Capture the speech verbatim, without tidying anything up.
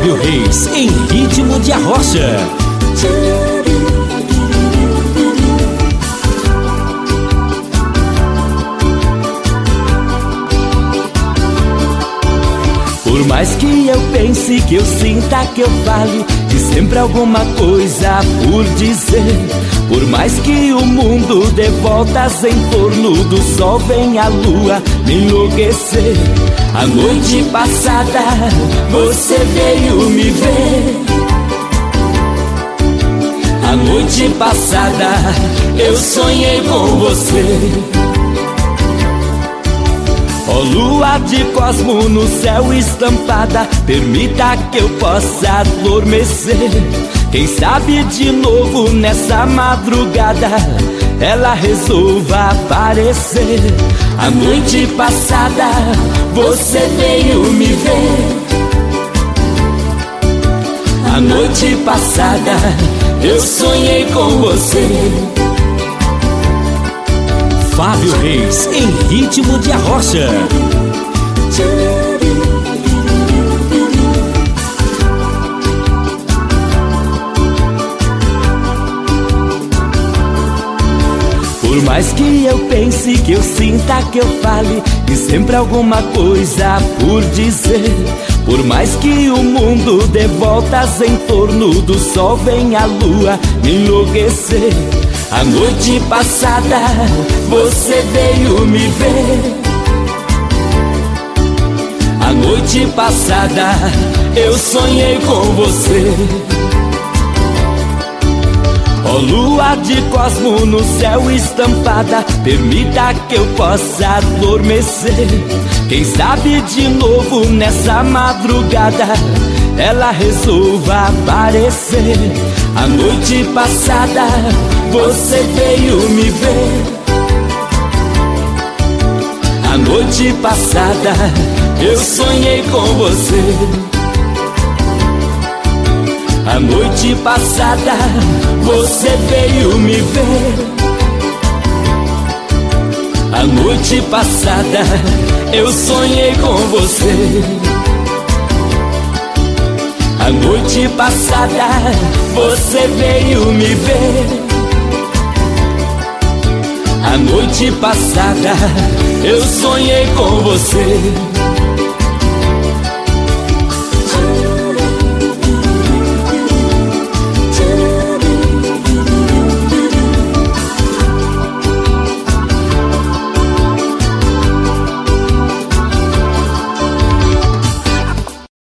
Fábio Reis em Ritmo de Arrocha. Por mais que eu pense, que eu sinta, que eu fale, de sempre alguma coisa por dizer. Por mais que o mundo dê voltas em torno do sol, vem a lua me enlouquecer. A noite passada você veio me ver. A noite passada eu sonhei com você. Ó lua de cosmo no céu estampada, permita que eu possa adormecer. Quem sabe de novo nessa madrugada ela resolva aparecer. A noite passada você veio me ver. A noite passada eu sonhei com você. Fábio Reis em Ritmo de Arrocha. Por mais que eu pense, que eu sinta, que eu fale, e sempre alguma coisa por dizer. Por mais que o mundo dê voltas em torno do sol, vem a lua me enlouquecer. A noite passada você veio me ver. A noite passada eu sonhei com você. Ó lua de cosmo no céu estampada, permita que eu possa adormecer. Quem sabe de novo nessa madrugada ela resolva aparecer. A noite passada você veio me ver. A noite passada eu sonhei com você. A noite passada você veio me ver. A noite passada eu sonhei com você. A noite passada você veio me ver. A noite passada eu sonhei com você.